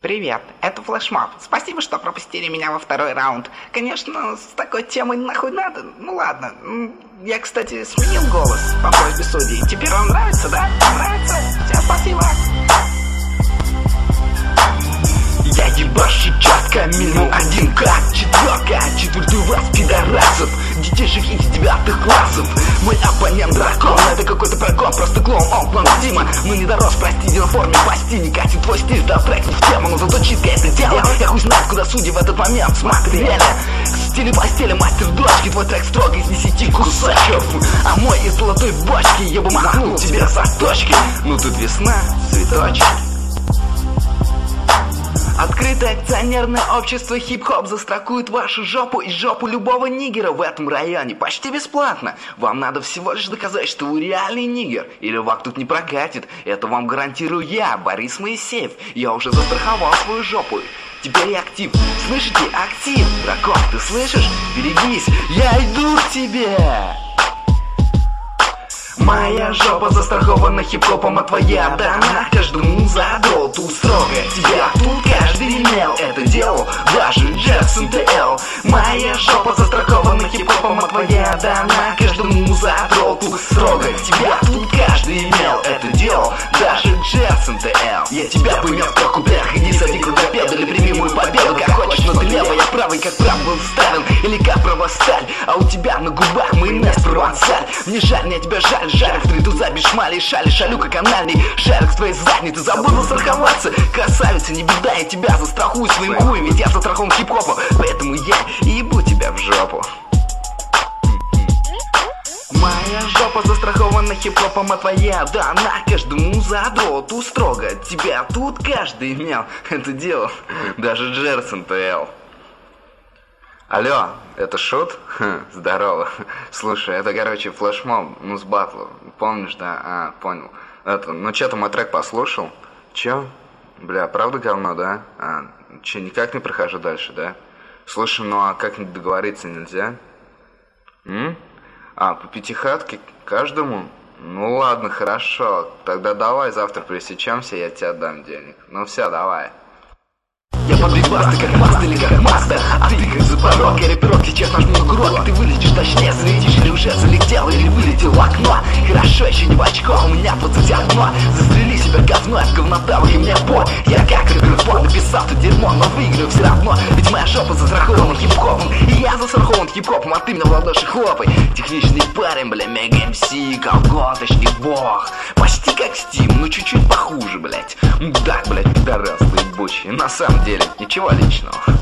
Привет, это флешмоб. Спасибо, что пропустили меня во второй раунд. Конечно, с такой темой нахуй надо. Ну ладно. Я, кстати, сменил голос по просьбе судей. Теперь вам нравится, да? Нравится? Всем спасибо. Я ебашу четко, минимум 1К, четверка, четвертый вас пидорасов, детишек из 9 классов. Мой оппонент дракон, это какой-то прогон, просто клоун, он клон Дима. Ну не дорос, прости, на форме пасти, не катит твой стиль, да трек в тему, но зато читка это дело. Я хуй знает, куда судьи в этот момент смотрели. В стиле постели мастер дочки, твой трек строго из 10 кусочков, а мой из золотой бочки, я бы махнул тебе за точки. Ну тут весна, цветочек. Открытое акционерное общество хип-хоп застрахует вашу жопу и жопу любого нигера в этом районе почти бесплатно. Вам надо всего лишь доказать, что вы реальный нигер, или вам тут не прокатит. Это вам гарантирую я, Борис Моисеев. Я уже застраховал свою жопу. Теперь я актив. Слышите? Актив. Дракон, ты слышишь? Берегись, я иду к тебе. Моя жопа застрахована хип-хопом, а твоя дана каждому задроту строго. Тебя тут каждый имел, это делал даже Джексон ТЛ. Моя жопа застрахована хип-хопом, а твоя дана каждому задроту строго. Тебя тут каждый имел, это делал даже Джексон ТЛ. Я тебя бы имел в трех куплетах, иди сади крутопед или прими мою победу. Как хочешь, но ты левый, я правый, как прав был ставен, или как правосталь. А у тебя на губах майонез провансаль. Мне жаль, мне тебя жаль. Жарик в три туза без шмали, шалю как анальный шарик с твоей задницы. Забыл застраховаться, красавица, не беда, я тебя застрахую своим хуем, ведь я застрахован хип-хопом, поэтому я ебу тебя в жопу. Моя жопа застрахована хип-хопом, а твоя дана каждому задроту строго. Тебя тут каждый имел, это делал даже Джерсон ТЛ. Алло, это Шут? Здорово. Слушай, это, короче, флешмоб, ну, с батла. Помнишь, да? А, понял. Это, ну, чё, ты мой трек послушал? Чё? Бля, правда говно, да? А, чё, никак не прохожу дальше, да? Слушай, ну, а как-нибудь договориться нельзя? А, по пятихатке каждому? Ну, ладно, хорошо. Тогда давай завтра пересечемся, я тебе отдам денег. Ну, все, давай. Я подвиг басты, как маста или как маста, а ты как запорок, я рэперок, сейчас нажму на курок. Ты вылетишь, точнее залетишь, или уже залетел, или вылетел в окно. Хорошо, еще не в очко, у меня 21. Застрели себя говно, от говнота и мне по. Я как рэпер написал то дерьмо, но выиграю все равно. Ведь моя жопа застрахована хип-хопом, и я застрахован хип-хопом, а ты меня в ладоши хлопай. Техничный парень, бля, мега МС, колготочный бог. Почти как Стим, но чуть-чуть похуже, блять. Да, блять, пидорас, ты ебучий. На самом деле, ничего личного.